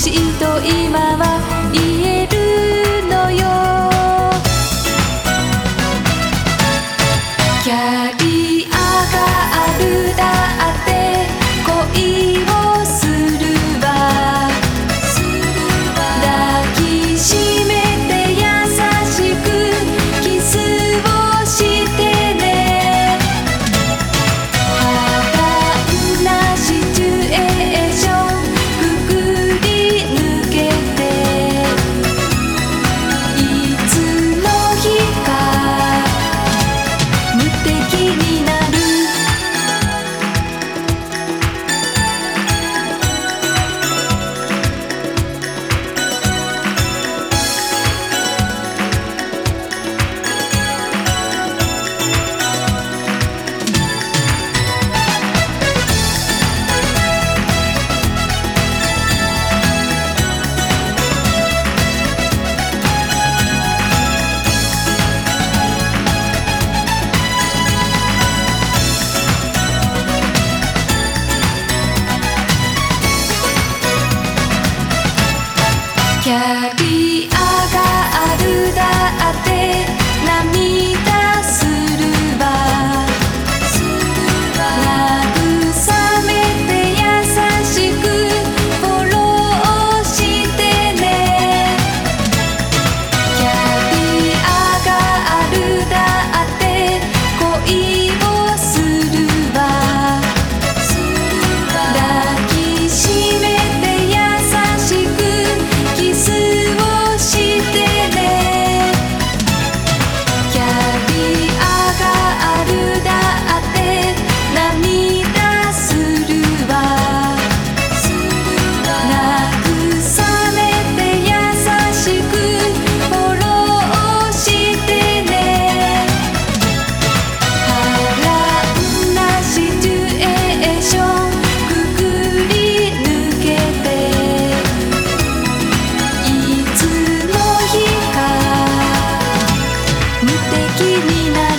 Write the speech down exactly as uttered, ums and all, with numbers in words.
しいと今は言えるのよ。キャリアがあるだって恋をするわ。抱きしめて優しくキスをしてね。波乱なシチュエーションくぐり抜けて、いつの日か無敵になる。キャリアがあるだって涙するわ。慰めて優しくフォローしてね。キャリアがあるだって恋をするわ。抱きしめて優しくキスをしてね。キャリアがあるだって涙するわ。慰めて優しくフォローしてね。波乱なシチュエーションくぐり抜けて、いつの日か無敵になる。